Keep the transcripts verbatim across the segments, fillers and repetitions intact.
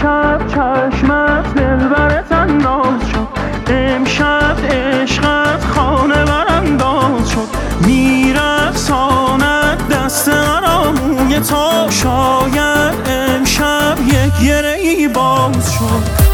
امشب چشمت دلبرت انداز شد، امشب عشقت خانه برانداز شد، میرقصاند دست مرا موی تو، شاید امشب یک گره ای باز شد.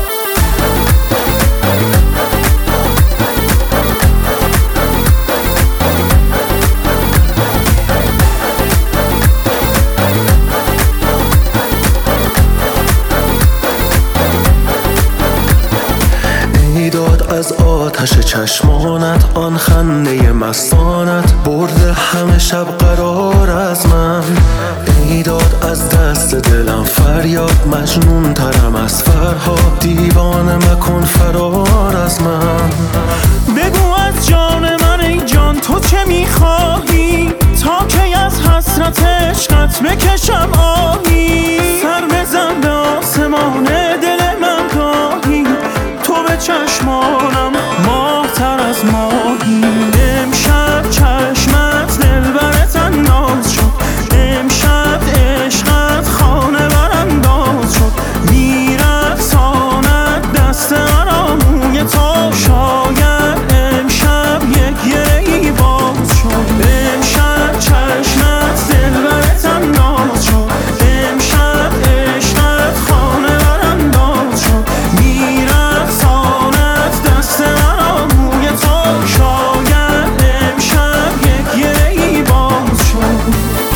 داد از آتش چشمانت، آن خنده مستانت برده همه شب قرار از من. ای داد از دست دلم فریاد، مجنون ترم از فرهاد، دیوانه مکن فرار از من. بگو از جان من ای جان تو چه میخواهی، تا کی از حسرت عشقت بکشم آهی. سر بزن به آسمان دل من گاهی، تو به چشمانم ماه تر از ماهی. امشب چشمت دلبرت انداز شد، امشب عشقت خانه برانداز شد، میرقصاند دست مرا موی تو، شاید امشب یک گره ای باز شد. امشب چشمت دلبرت انداز شد، امشب عشقت خانه برانداز شد، میرقصاند دست مرا موی تو، شاید امشب یک گره ای باز شد.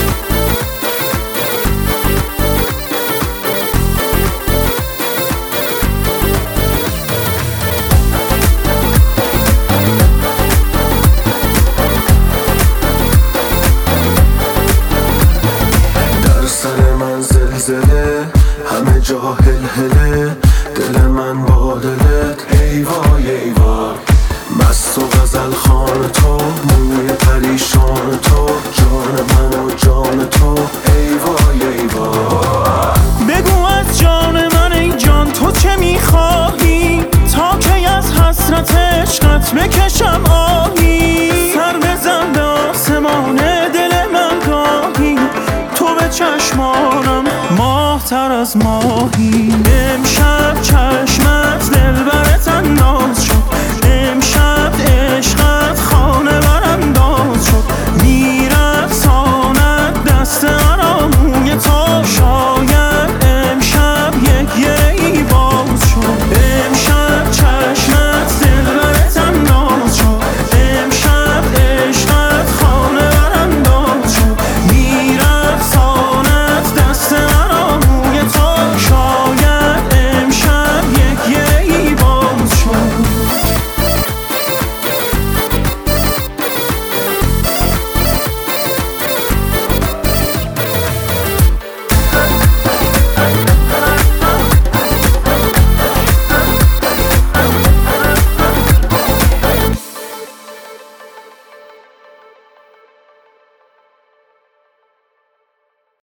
در سر من زلزله، همه جا هلهله، دل من با دلت ای وای ای وای. مست و غزل خوان تو، موی پریشان تو، جان من و جان تو ای وای ای وای. بگو از جان من ای جان تو چه میخواهی، تا کی از حسرت عشقت بکشم آهی. سر بزن به آسمان دل من گاهی، تو به چشمانم ماه تر از ماهی. امشب چشم